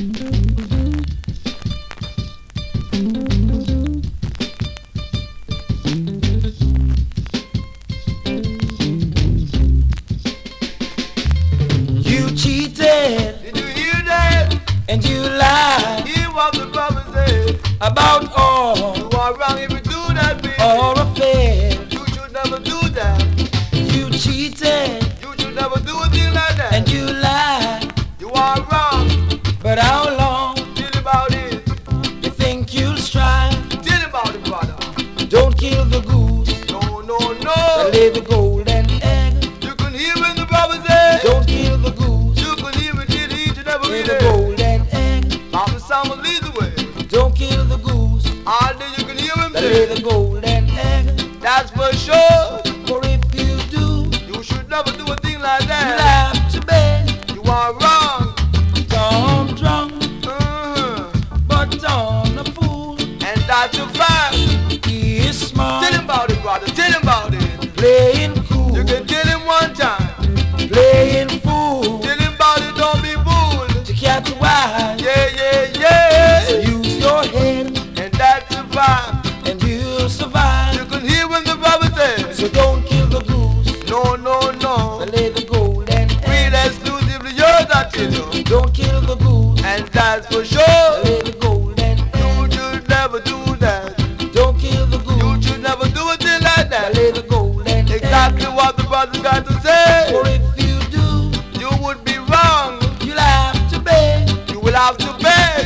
You cheated. Did you hear that? And you lied. Hear what the brother said. About all You are wrong if you do that, baby. or affair. You should never do that. You cheated. You should never do a thing like that. And you lied. You are wrong. But how long Tell about it. you think you'll strive? Tell about it, brother. Don't kill the goose. No, no, But no. lay the golden egg. You can hear when the brother said. Don't kill the goose. You can hear it till each and every Lay the day. golden egg. Mama Sam will lead the way. Don't kill the goose. All day you can hear him But lay say. the golden egg. That's for sure. For if you do, You should never do a thing like you'll that. have to bed. You are wrong. Tom drunk, Uh-huh. but Tom a fool. And that's a fact. He is smart, Tell him about it, brother. Tell him about it. playing cool, You can tell him one time. playing fool. Tell him about it, don't be fooled. To catch wise, Yeah, yeah, yeah. so use your head And that's a fact. and you'll survive. You can hear when the brother says. So don't kill the goose, No, no, no. but lay the golden Read egg. exclusively yours, I tell you. Don't kill the goose, And that's for but sure. lay the golden You egg. should never do that. Don't kill the You goose, should never do a thing like but that. lay the golden Exactly egg. what the brother got to say. For if you do, You would be wrong. you'll have to beg. You will have to beg.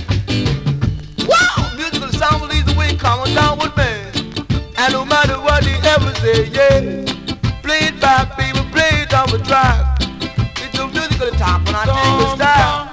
Wow! Musical sound will lead the way. Come on down with me. And no matter what he ever say, yeah. Play it back, baby. Play it on the track. It's a musical attack when I take a style.